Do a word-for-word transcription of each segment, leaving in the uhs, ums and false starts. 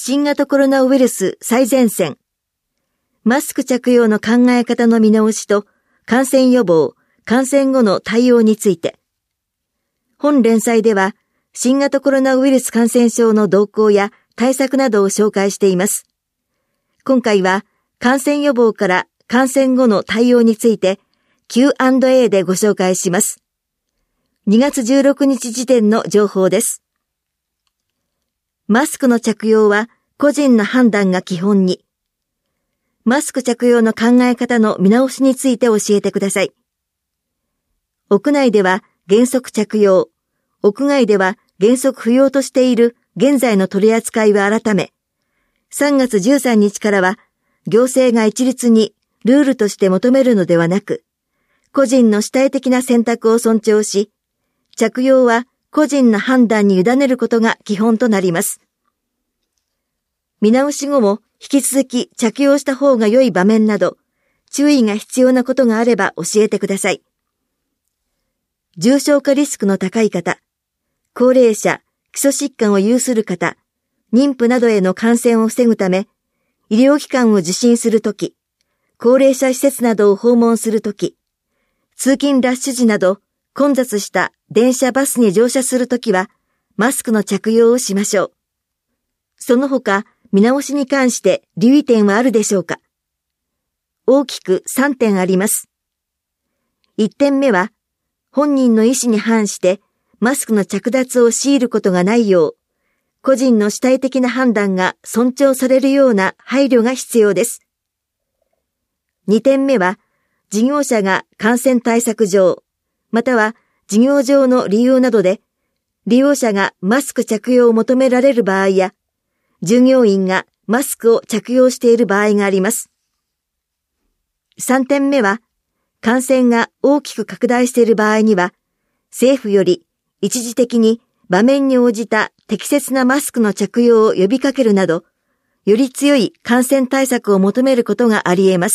新型コロナウイルス最前線。マスク着用の考え方の見直しと感染予防、感染後の対応について。本連載では新型コロナウイルス感染症の動向や対策などを紹介しています。今回は感染予防から感染後の対応について キューアンドエー でご紹介します。にがつじゅうろくにち時点の情報です。マスクの着用は個人の判断が基本に。マスク着用の考え方の見直しについて教えてください。屋内では原則着用、屋外では原則不要としている現在の取り扱いは改め、さんがつじゅうさんにちからは行政が一律にルールとして求めるのではなく、個人の主体的な選択を尊重し、着用は個人の判断に委ねることが基本となります。見直し後も引き続き着用した方が良い場面など、注意が必要なことがあれば教えてください。重症化リスクの高い方、高齢者、基礎疾患を有する方、妊婦などへの感染を防ぐため、医療機関を受診するとき、高齢者施設などを訪問するとき、通勤ラッシュ時など混雑した電車バスに乗車するときは、マスクの着用をしましょう。その他、見直しに関して留意点はあるでしょうか？大きくさんてんあります。いってんめは、本人の意思に反してマスクの着脱を強いることがないよう、個人の主体的な判断が尊重されるような配慮が必要です。にてんめは、事業者が感染対策上、または事業上の理由などで、利用者がマスク着用を求められる場合や、従業員がマスクを着用している場合があります。さんてんめは、感染が大きく拡大している場合には、政府より一時的に場面に応じた適切なマスクの着用を呼びかけるなど、より強い感染対策を求めることがあり得ます。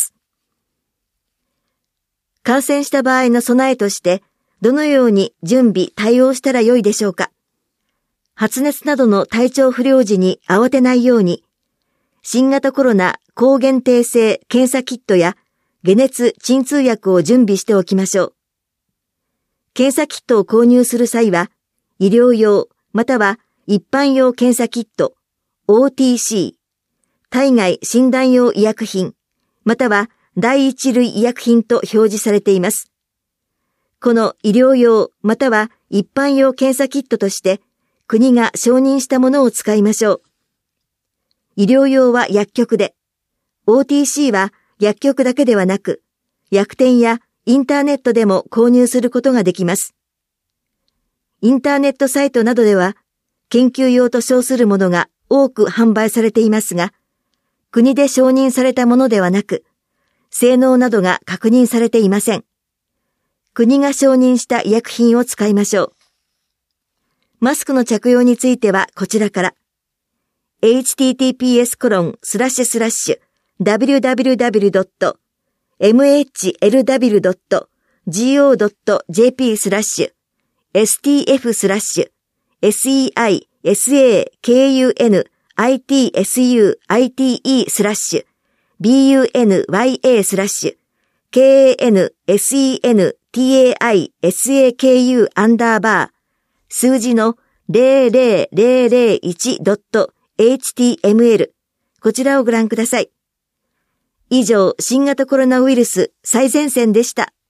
感染した場合の備えとして、どのように準備、対応したらよいでしょうか。発熱などの体調不良時に慌てないように、新型コロナ抗原定性検査キットや解熱鎮痛薬を準備しておきましょう。検査キットを購入する際は、医療用または一般用検査キット、オーティーシー、体外診断用医薬品、または第一類医薬品と表示されています。この医療用または一般用検査キットとして、国が承認したものを使いましょう。医療用は薬局で、オーティーシー は薬局だけではなく、薬店やインターネットでも購入することができます。インターネットサイトなどでは、研究用と称するものが多く販売されていますが、国で承認されたものではなく、性能などが確認されていません。国が承認した医薬品を使いましょう。マスクの着用についてはこちらから。エイチティーティーピーエスコロンスラッシュスラッシュダブリューダブリューダブリュードットエムエイチエルダブリュードットジーオードットジェーピースラッシュエスティーエフスラッシュエスイーアイエスエーケーユーエヌアイティーエスユーアイティーイースラッシュビーユーエヌワイエースラッシュケーエーエヌエスイーエヌティーエーアイエスエーケーユーアンダーバー数字の ゼロゼロゼロゼロいちドットエイチティーエムエル こちらをご覧ください。以上、新型コロナウイルス最前線でした。